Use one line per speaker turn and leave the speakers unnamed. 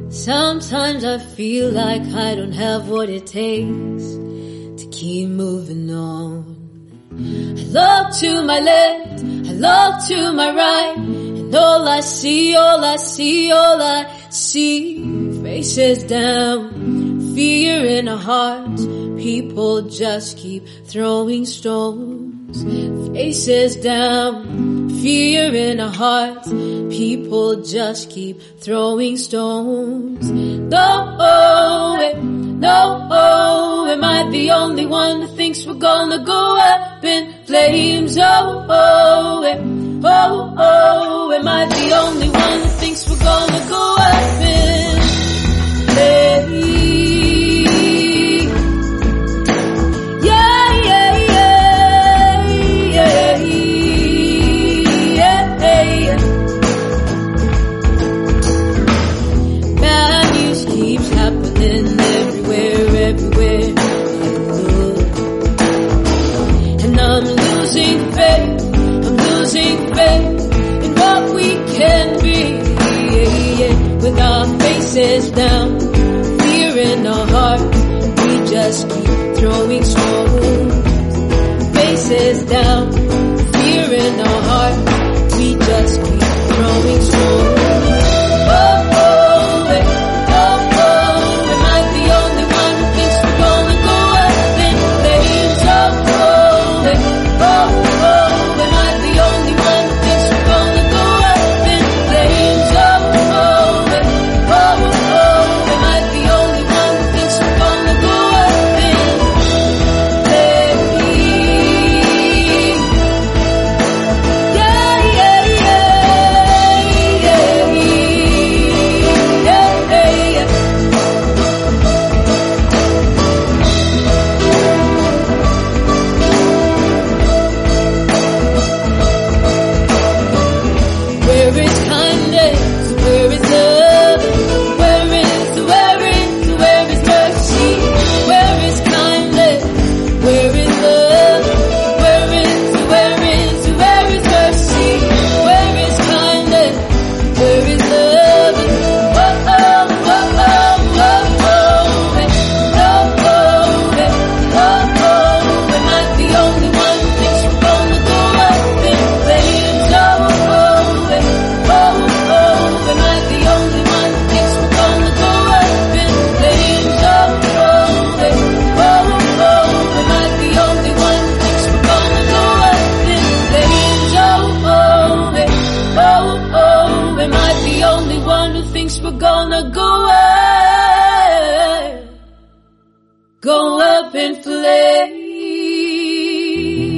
Sometimes I feel like I don't have what it takes to keep moving on. I look to my left, I look to my right, and all I see, faces down, fear in our hearts. People just keep throwing stones. Faces down, fear in our hearts. People just keep throwing stones. No, am I the only one who thinks we're gonna go up in flames? Oh, am I the only one who thinks we're gonna go up in flames? Everywhere I look, and I'm losing faith in what we can be, with our faces down, fear in our hearts, we just keep throwing stones. Faces down, fear in our hearts, we just keep throwing stones. Go up in flames.